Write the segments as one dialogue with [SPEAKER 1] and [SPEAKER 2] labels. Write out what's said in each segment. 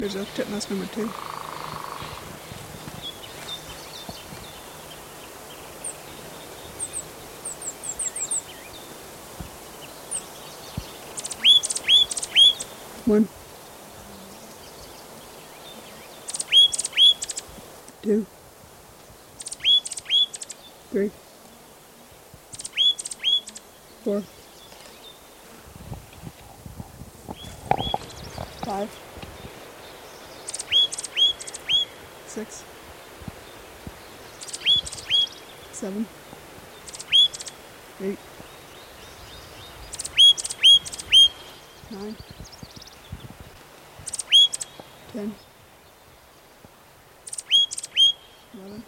[SPEAKER 1] There's elk titmouse number 2. One, 2, 3, 4, 5, 6, 7, 8, 9, 10, 11,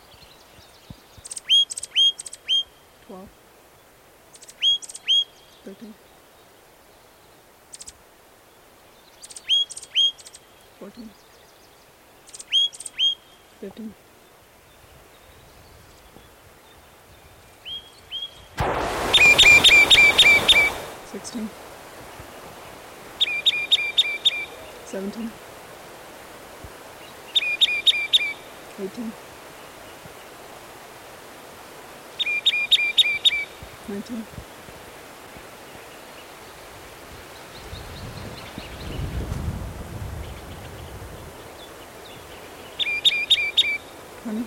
[SPEAKER 1] 12, 13, 14, 15, 16, 17, 18, 19, 20,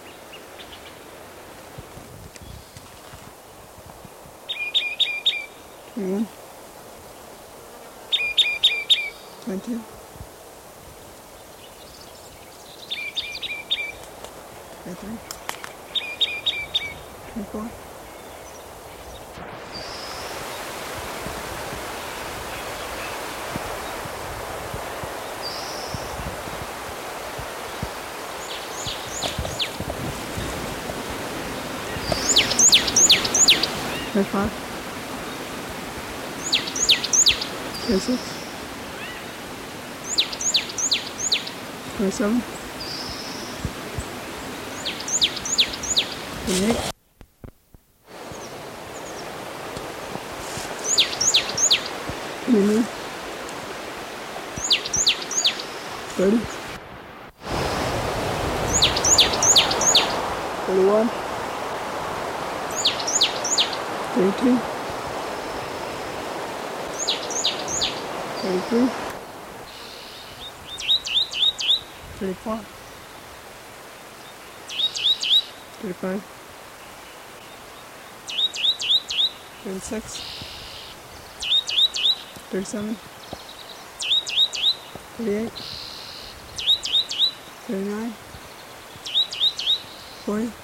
[SPEAKER 1] 21, 22, 23, 24, 25, 26, 27, 28, 29, 30, 31, 32, 33, 34, 35, 36, 37, 38, 39, 40,